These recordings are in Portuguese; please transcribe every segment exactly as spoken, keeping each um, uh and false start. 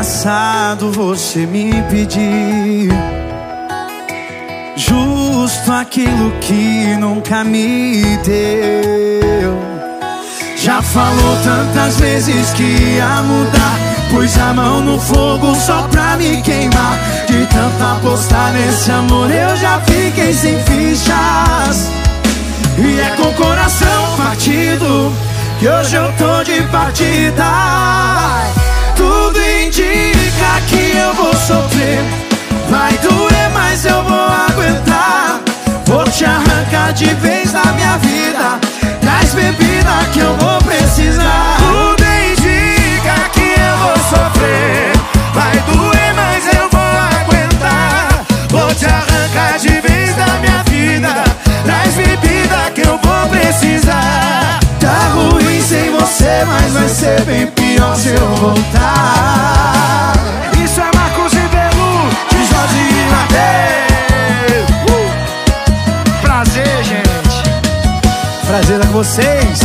engraçado você me pedir justo aquilo que nunca me deu. Já falou tantas vezes que ia mudar, pus a mão no fogo só pra me queimar. De tanto apostar nesse amor eu já fiquei sem fichas. E é com o coração partido que hoje eu tô de partida. Tudo indica que eu vou sofrer, vai doer, mas eu vou aguentar. Vou te arrancar de vez da minha vida, traz bebida que eu vou precisar. Tudo indica que eu vou sofrer, vai doer, mas eu vou aguentar. Vou te arrancar de vez da minha vida, traz bebida que eu vou precisar. Tá ruim sem você, mas vai ser bem pior se eu voltar. Isso é Marcos Ribeiro de Jorge e Mateus. uh! Prazer, gente. Prazer é com vocês.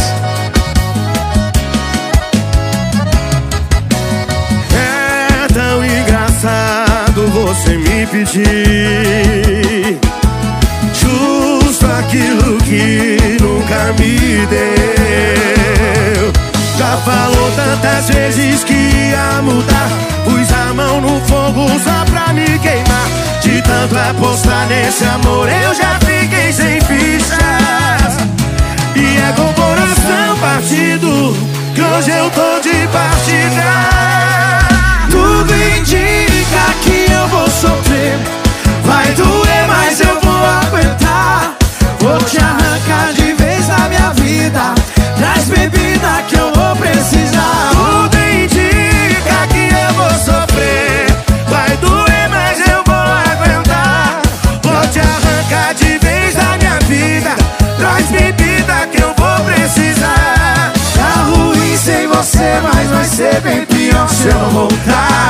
É tão engraçado você me pedir justo aquilo que nunca me deu. Já falou tantas vezes que ia mudar, pus a mão no fogo só pra me queimar. De tanto apostar nesse amor eu já fiquei sem fichas. E é com o coração partido que hoje eu tô de partida. Tudo indica que eu vou sofrer, vai doer, mas eu vou aguentar. Vou te arrancar de vez da minha vida, traz bebida que eu vou precisar. Tudo indica que eu vou sofrer, vai doer, mas eu vou aguentar. Vou te arrancar de vez da minha vida, traz bebida que eu vou precisar. Tá ruim sem você, mas vai ser bem pior se eu voltar.